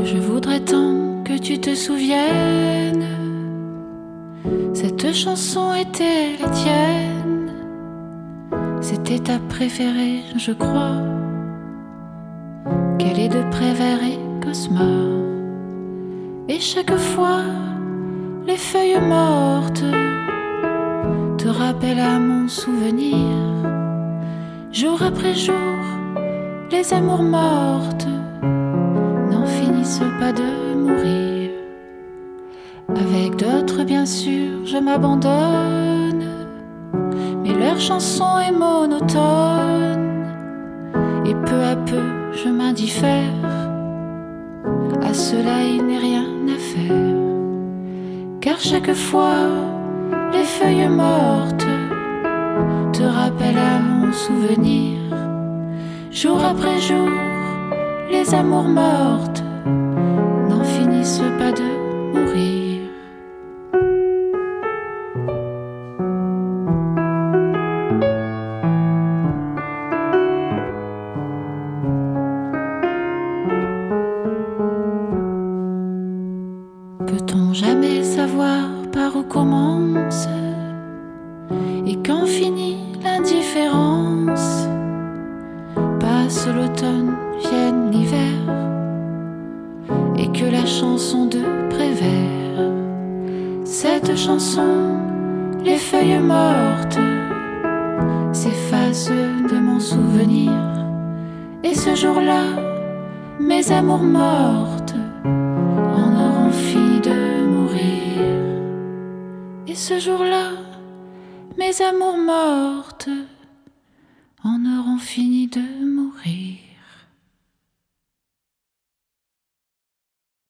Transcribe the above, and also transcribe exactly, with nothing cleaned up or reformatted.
Je voudrais tant que tu te souviennes, cette chanson était la tienne, c'était ta préférée, je crois, qu'elle est de Prévert et Cosma. Et chaque fois, les feuilles mortes te rappellent à mon souvenir. Jour après jour, les amours mortes n'en finissent pas de mourir. Avec d'autres, bien sûr, je m'abandonne, mais leur chanson est monotone, et peu à peu, je m'indiffère. À cela, il n'est rien à faire, car chaque fois, les feuilles mortes te rappellent à mon souvenir. Jour après jour, les amours mortes n'en finissent pas de mourir. Peut-on jamais savoir par où commence et quand finit l'indifférence? Passe l'automne, vienne l'hiver, et que la chanson de Prévert, cette chanson, les feuilles mortes, s'effacent de mon souvenir. Et ce jour-là, mes amours mortes en auront fini de mourir. Et ce jour-là, mes amours mortes en auront fini de